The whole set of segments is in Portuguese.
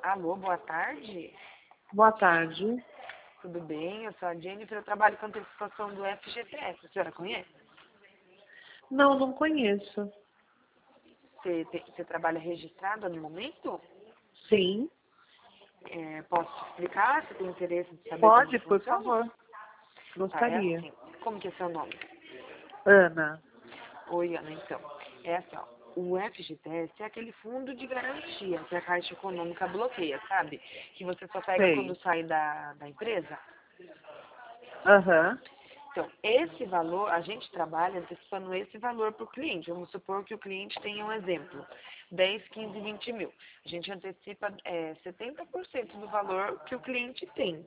Alô, boa tarde. Boa tarde. Tudo bem? Eu sou a Jennifer, eu trabalho com antecipação do FGTS. A senhora conhece? Não, não conheço. Você trabalha registrada no momento? Sim. Posso te explicar? Você tem interesse de saber como Pode, por funciona? favor. Tá, é Gostaria. assim. Como que é seu nome? Ana. Oi, Ana, então. É assim, ó. O FGTS é aquele fundo de garantia que a Caixa Econômica bloqueia, sabe? Que você só pega quando Sei. sai da empresa. Aham. Então, esse valor, a gente trabalha antecipando esse valor para o cliente. Vamos supor que o cliente tenha um exemplo, 10, 15, 20 mil. A gente antecipa 70% do valor que o cliente tem.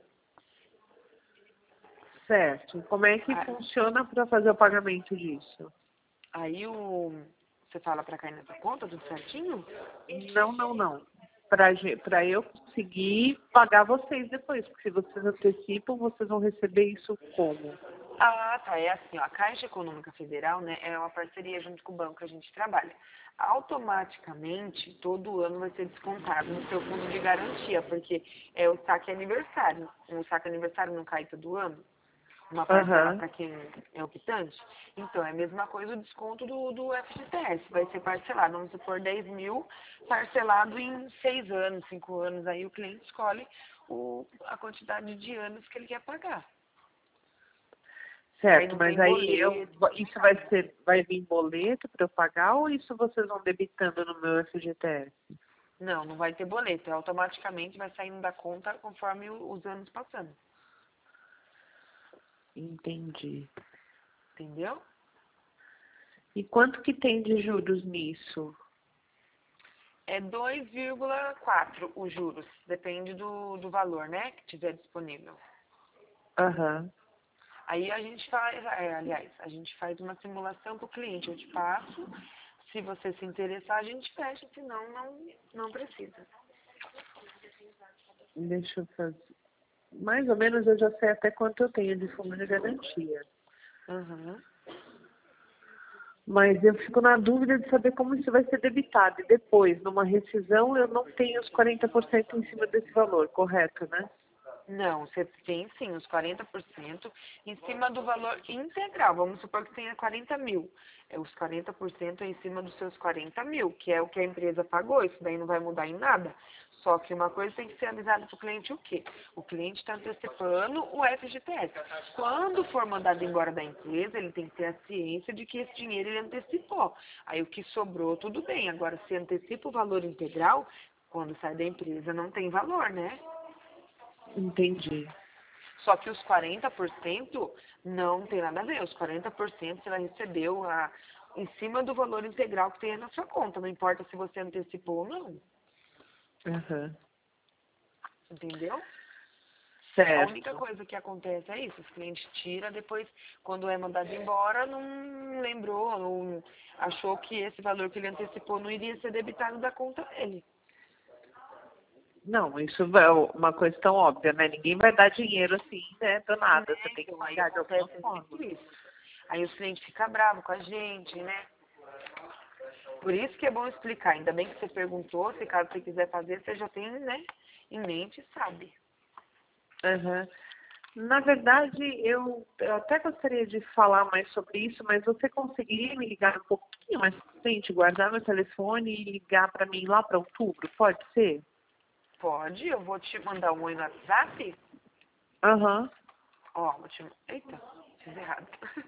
Certo. Como é que A- funciona para fazer o pagamento disso? Aí você fala para cair nessa conta, tudo certinho? Não, não, não. Para eu conseguir pagar vocês depois, porque se vocês antecipam, vocês vão receber isso como? Ah, tá. É assim, ó, a Caixa Econômica Federal, né, é uma parceria junto com o banco que a gente trabalha. Automaticamente, todo ano vai ser descontado no seu fundo de garantia, porque é o saque aniversário. O saque aniversário não cai todo ano? Uma parcela Aham. para quem é optante? Então, é a mesma coisa o desconto do FGTS. Vai ser parcelado, vamos supor, 10 mil, parcelado em 6 anos, 5 anos. Aí o cliente escolhe a quantidade de anos que ele quer pagar. Aí Certo, não mas tem aí boleto. isso vai vir boleto para eu pagar ou isso vocês vão debitando no meu FGTS? Não, não vai ter boleto. Automaticamente vai saindo da conta conforme os anos passando. Entendi. Entendeu? E quanto que tem de juros nisso? É 2,4 os juros. Depende do valor, né? Que tiver disponível. Aham. Aí a gente faz, aliás, a gente faz uma simulação para o cliente. Eu te passo. Se você se interessar, a gente fecha. Senão, não precisa. Deixa eu fazer. Mais ou menos eu já sei até quanto eu tenho de fundo de garantia. Uhum. Mas eu fico na dúvida de saber como isso vai ser debitado. E depois, numa rescisão, eu não tenho os 40% em cima desse valor, correto, né? Não, você tem sim os 40% em cima do valor integral. Vamos supor que tenha 40 mil. Os 40% é em cima dos seus 40 mil, que é o que a empresa pagou. Isso daí não vai mudar em nada. Só que uma coisa tem que ser avisada para o cliente o quê? O cliente está antecipando o FGTS. Quando for mandado embora da empresa, ele tem que ter a ciência de que esse dinheiro ele antecipou. Aí o que sobrou, tudo bem. Agora, se antecipa o valor integral, quando sai da empresa não tem valor, né? Entendi. Só que os 40% não tem nada a ver. Os 40% você vai receber em cima do valor integral que tem na sua conta. Não importa se você antecipou ou não. Aham. Entendeu? A única Certo. coisa que acontece é isso. Os clientes tiram, depois, quando é mandado embora, não lembrou, não achou que esse valor que ele antecipou não iria ser debitado da conta dele. Não, isso é uma coisa tão óbvia, né? Ninguém vai dar dinheiro assim, né? Do Né? nada. Você tem que Então, aí pagar de alguma acontece forma. muito isso. Aí os clientes ficam bravos com a gente, né? Por isso que é bom explicar. Ainda bem que você perguntou, se caso você quiser fazer, você já tem, né, em mente e sabe. Aham. Na verdade, eu até gostaria de falar mais sobre isso, mas você conseguiria me ligar um pouquinho mais pra frente, guardar meu telefone e ligar para mim lá para outubro? Pode ser? Pode, eu vou te mandar um oi no WhatsApp. Aham. Ó, vou te... Eita, fiz errado.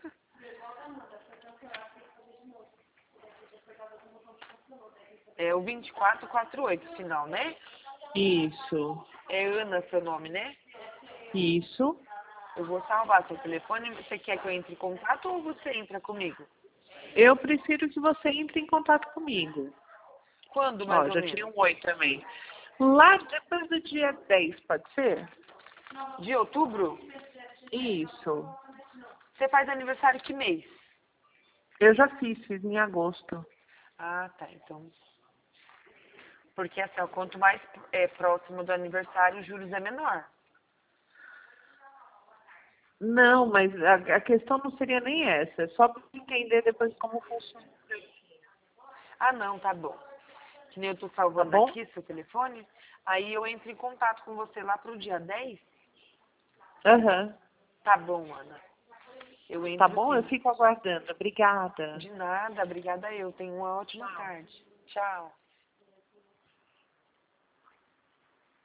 É o 2448, final, né? Isso. É Ana seu nome, né? Isso. Eu vou salvar seu telefone. Você quer que eu entre em contato ou você entra comigo? Eu prefiro que você entre em contato comigo. Quando, mais Ó, ou já tinha menos? um oi também. Lá depois do dia 10, pode ser? De outubro? Isso. Você faz aniversário que mês? Eu já fiz em agosto. Ah, tá, então... Porque assim, ó, quanto mais próximo do aniversário, os juros é menor. Não, mas a questão não seria nem essa. É só para entender depois como funciona. Ah, não, tá bom. que nem eu tô Tá salvando bom? aqui seu telefone, aí eu entro em contato com você lá pro dia 10. Aham. Tá bom, Ana. Eu Tá entro bom? Eu sim. fico aguardando. Obrigada. De nada, obrigada eu. Tenha uma ótima Tchau. tarde. Tchau.